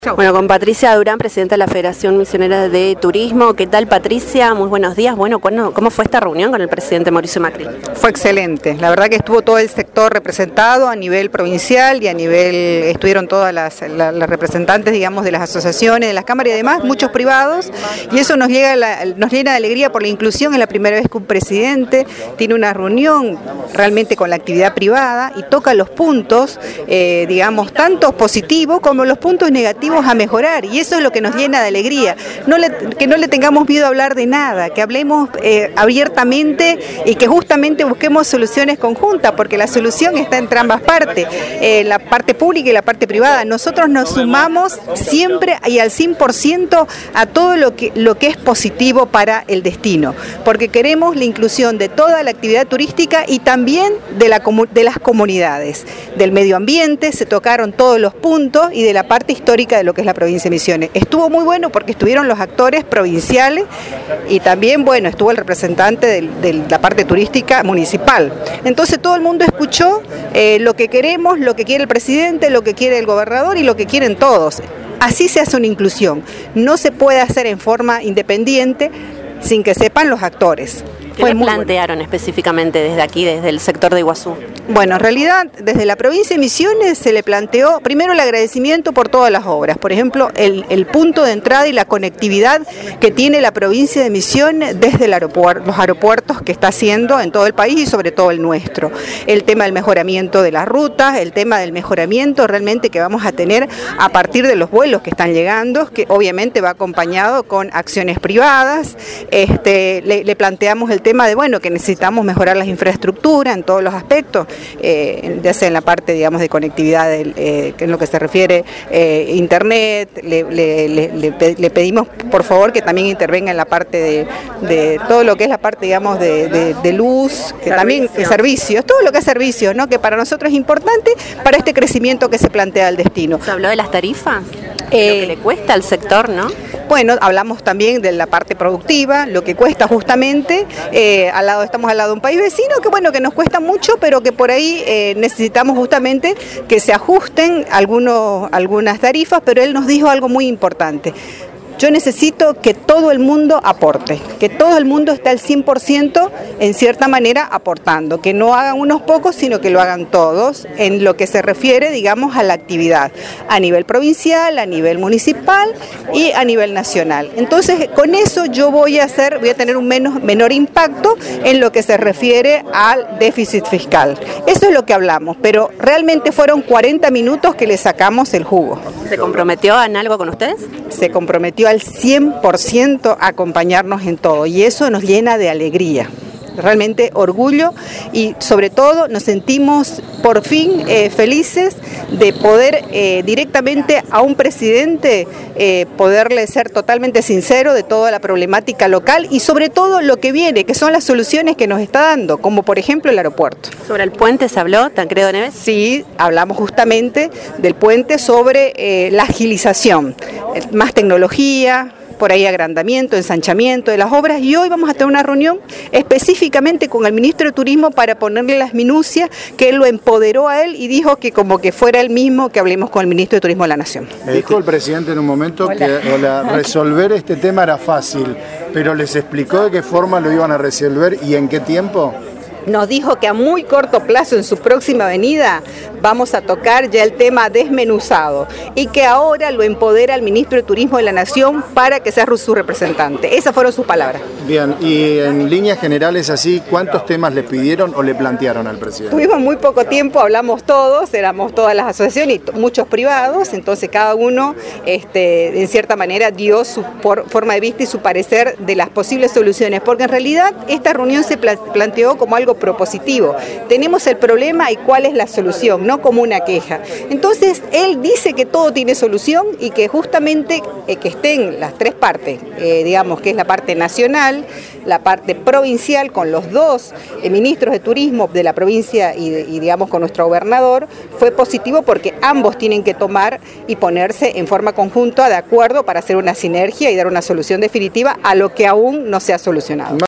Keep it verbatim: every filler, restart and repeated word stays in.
Bueno, con Patricia Durán, presidenta de la Federación Misionera de Turismo. ¿Qué tal, Patricia? Muy buenos días. Bueno, ¿cómo fue esta reunión con el presidente Mauricio Macri? Fue excelente. La verdad que estuvo todo el sector representado a nivel provincial y a nivel, estuvieron todas las, las, las representantes, digamos, de las asociaciones, de las cámaras y demás, muchos privados, y eso nos, llega la, nos llena de alegría por la inclusión. Es la primera vez que un presidente tiene una reunión realmente con la actividad privada y toca los puntos, eh, digamos, tanto positivos como los puntos negativos a mejorar, y eso es lo que nos llena de alegría. No le, que no le tengamos miedo a hablar de nada, que hablemos eh, abiertamente y que justamente busquemos soluciones conjuntas, porque la solución está entre ambas partes, eh, la parte pública y la parte privada. Nosotros nos sumamos siempre y al cien por ciento a todo lo que, lo que es positivo para el destino, porque queremos la inclusión de toda la actividad turística y también de, la, de las comunidades, del medio ambiente. Se tocaron todos los puntos, y de la parte histórica de lo que es la provincia de Misiones. Estuvo muy bueno porque estuvieron los actores provinciales y también, bueno, estuvo el representante de, de la parte turística municipal. Entonces todo el mundo escuchó eh, lo que queremos, lo que quiere el presidente, lo que quiere el gobernador y lo que quieren todos. Así se hace una inclusión. No se puede hacer en forma independiente sin que sepan los actores. ¿Qué le plantearon bueno. específicamente desde aquí, desde el sector de Iguazú? Bueno, en realidad desde la provincia de Misiones se le planteó primero el agradecimiento por todas las obras. Por ejemplo, el, el punto de entrada y la conectividad que tiene la provincia de Misiones desde el aeropuerto, los aeropuertos que está haciendo en todo el país y sobre todo el nuestro. El tema del mejoramiento de las rutas, el tema del mejoramiento realmente que vamos a tener a partir de los vuelos que están llegando, que obviamente va acompañado con acciones privadas. Este, le, le planteamos el tema de, bueno, que necesitamos mejorar las infraestructuras en todos los aspectos, eh, ya sea en la parte, digamos, de conectividad, de, eh, en lo que se refiere eh, internet. Le, le, le, le pedimos, por favor, que también intervenga en la parte de, de todo lo que es la parte, digamos, de, de, de luz, que también de servicios, todo lo que es servicios, ¿no? Que para nosotros es importante para este crecimiento que se plantea el destino. ¿Se habló de las tarifas? Eh, lo que le cuesta al sector, ¿no? Bueno, hablamos también de la parte productiva, lo que cuesta justamente, eh, al lado estamos al lado de un país vecino que bueno, que nos cuesta mucho, pero que por ahí eh, necesitamos justamente que se ajusten algunos, algunas tarifas, pero él nos dijo algo muy importante. Yo necesito que todo el mundo aporte, que todo el mundo esté al cien por ciento en cierta manera aportando, que no hagan unos pocos, sino que lo hagan todos en lo que se refiere, digamos, a la actividad, a nivel provincial, a nivel municipal y a nivel nacional. Entonces, con eso yo voy a hacer, voy a tener un menos, menor impacto en lo que se refiere al déficit fiscal. Eso es lo que hablamos, pero realmente fueron cuarenta minutos que le sacamos el jugo. ¿Se comprometió en algo con ustedes? Se comprometió al cien por ciento a acompañarnos en todo, y eso nos llena de alegría, realmente orgullo, y sobre todo nos sentimos por fin eh, felices de poder eh, directamente a un presidente eh, poderle ser totalmente sincero de toda la problemática local y sobre todo lo que viene, que son las soluciones que nos está dando, como por ejemplo el aeropuerto. ¿Sobre el puente se habló, Tancredo Neves? Sí, hablamos justamente del puente, sobre eh, la agilización, más tecnología, por ahí agrandamiento, ensanchamiento de las obras, y hoy vamos a tener una reunión específicamente con el ministro de Turismo para ponerle las minucias, que él lo empoderó a él y dijo que como que fuera él mismo que hablemos con el ministro de Turismo de la Nación. Me dijo el presidente en un momento hola. que hola, resolver este tema era fácil, pero les explicó de qué forma lo iban a resolver y en qué tiempo. Nos dijo que a muy corto plazo, en su próxima venida, vamos a tocar ya el tema desmenuzado y que ahora lo empodera el ministro de Turismo de la Nación para que sea su representante. Esas fueron sus palabras. Bien, y en líneas generales así, ¿cuántos temas le pidieron o le plantearon al presidente? Tuvimos muy poco tiempo, hablamos todos, éramos todas las asociaciones y muchos privados, entonces cada uno este, en cierta manera dio su por, forma de vista y su parecer de las posibles soluciones, porque en realidad esta reunión se planteó como algo propositivo. Tenemos el problema y cuál es la solución, no como una queja. Entonces él dice que todo tiene solución y que justamente eh, que estén las tres partes, eh, digamos que es la parte nacional, la parte provincial con los dos eh, ministros de turismo de la provincia y, y digamos con nuestro gobernador, fue positivo porque ambos tienen que tomar y ponerse en forma conjunta de acuerdo para hacer una sinergia y dar una solución definitiva a lo que aún no se ha solucionado.